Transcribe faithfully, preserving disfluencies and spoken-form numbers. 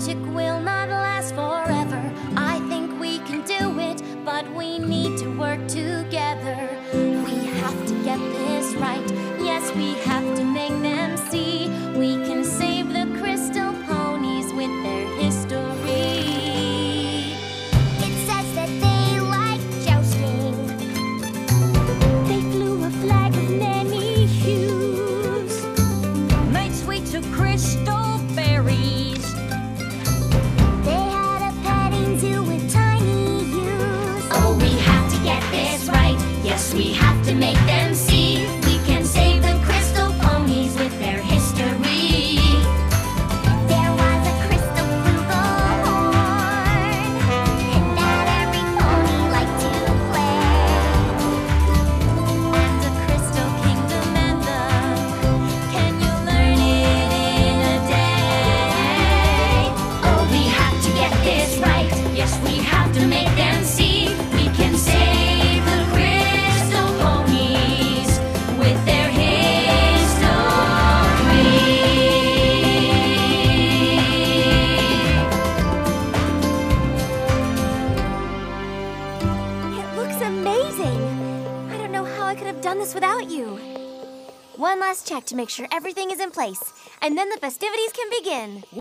magic will not last forever. I think we can do it, but we need to work together. We have to get this right. Yes, we have to make them see. We can save the crystal ponies with their history. It says that they like jousting. They flew a flag of many hues, made sweet to crystal berries. They had a petting zoo with tiny ewes. Oh, we have to get this right. Yes, we have to make them see. We can save the crystal ponies with their history. There was a crystal flugelhorn that every pony liked to play. And a crystal kingdom anthem. Can you learn it in a day? Oh, we have to get this right. Yes, we have to make them see. We can save the crystal ponies with their history. It looks amazing. I don't know how I could have done this without you. One last check to make sure everything is in place, and then the festivities can begin.